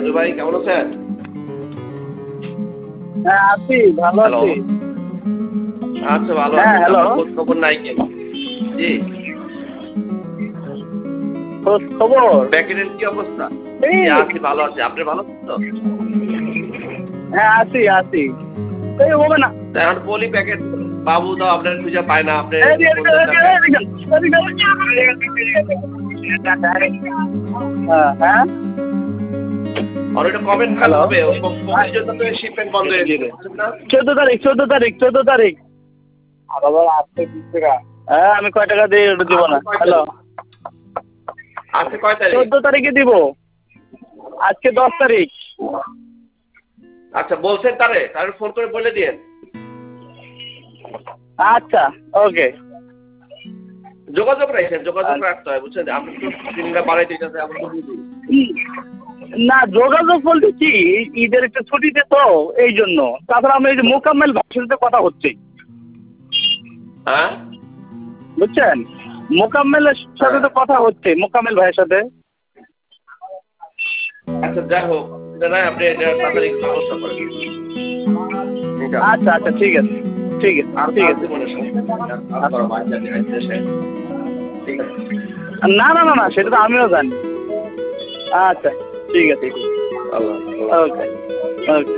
রাজু ভাই কেমন আছেন? হ্যাঁ আছি, ভালো হ্যালো। আছি। আচ্ছা ভালো হ্যাঁ আছেন, হ্যালো, আপনার খোঁজ খবর নাই কেন? জি। খোঁজ খবর প্যাকেটের কি অবস্থা? এই। জি আছি, ভালো আছি। আপনি ভালো আছেন তো? হ্যাঁ আছি আছি, এই হবে না। তা এখন বলি প্যাকেট বাবু তো আপনার খুঁজে পায় না, আপনি ফোন দেন না কেন? হ্যাঁ হ্যাঁ আর ওইটা কবে নাগাদ হ্যালো, হবে? কোভিডের জন্য তো শিপমেন্ট বন্ধ হয়ে দিবে, বুঝছেন না? 14 তারিখ। হ্যাঁ আমি কয় টাকা দিয়ে ওটা দিব না। হ্যালো, আজকে কয় তারিখ? 14 তারিখে দিব। আজকে 10 তারিখ। আচ্ছা বলছেন তারে ফোন করে বলে দিয়েন। আচ্ছা ওকে। যোগাযোগ রাখতে হয়, বুঝছেন? আপনি তো দিনটা বাড়াই দিতেছে, আমরা তো বুঝি। না যোগাযোগ বলতে কি, ঈদের একটা ছুটিতে তো এই জন্য। তাছাড়া আমি এই যে মোকাম্মেল ভাইয়ের সাথে কথা হচ্ছে, হ্যাঁ বুঝছেন? মোকাম্মেলের সাথে তো কথা হচ্ছে, মোকাম্মেল ভাইয়ের সাথে। আচ্ছা যাই হোক, অসুবিধা নাই, আপনি এটা তাড়াতাড়ি একটু ব্যবস্থা করেন। ঠিক আছে। আচ্ছা আচ্ছা ঠিক আছে, ঠিক আছে আর ঠিক কাজ আছে। দিব না, সমস্যা নেই। আর কাজ করা বাদ দেশে। ঠিক আছে। না না না না, সেটা তো আমিও জানি। আচ্ছা ঠিক আছে। ঠিক আছে। আল্লাহ। ওকে ওকে।